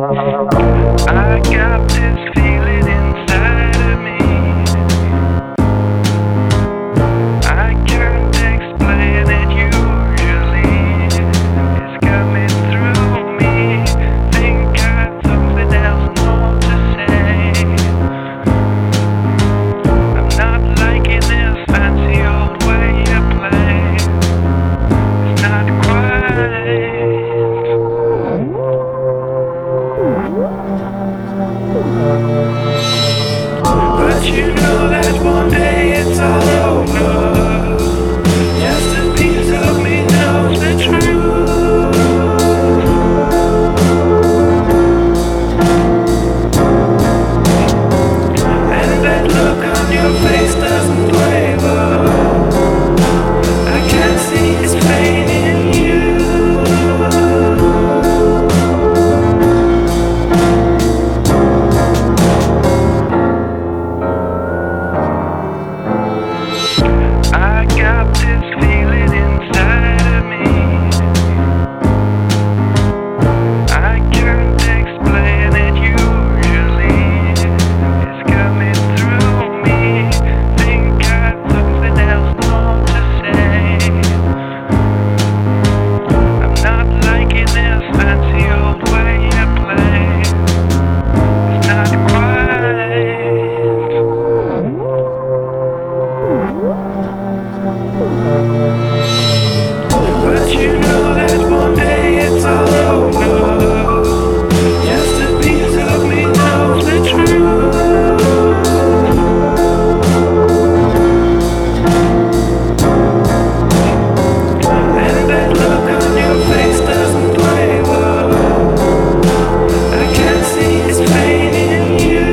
I got this feeling inside of me. I can't explain it usually. It's coming through me. Think I've something else more to say. I'm not liking this fancy old way to play. It's not quite. But you know that one day it's all over. Just a piece of me knows the truth. And that look on your face doesn't waver. I can't see its pain in you. I got this feeling inside of me. I can't explain it usually. It's coming through me. Think I've something else more to say. I'm not liking this fancy old way to play. It's not quite. But you know that one day it's all over. Just a piece of me knows the truth. And that look on your face doesn't waver. I can't see its pain in you.